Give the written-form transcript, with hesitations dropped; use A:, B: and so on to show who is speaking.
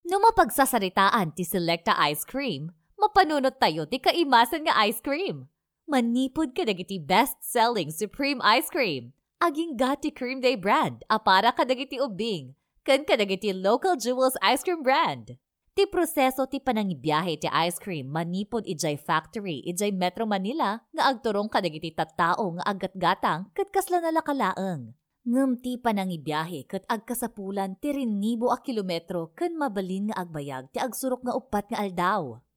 A: No mapagsasaritaan ti Selecta Ice Cream, mapanunot tayo ti kaimasan nga ice cream. Manipod ka dagiti best-selling Supreme Ice Cream. Aging gati Cream Day brand, apara ka dagiti ubing. Kan ka dagiti local jewels ice cream brand. Ti proseso ti panangibiyahe ti ice cream manipod ijay factory ijay Metro Manila nga agturong ka dagiti tattao nga aggatgatang ket kasla nalakalaeng. Ngem ti panangibiyahe ket agkasapulan ti 2,000 a kilometro ken mabalin nga agbayag ti agsurok nga 4 nga aldaw.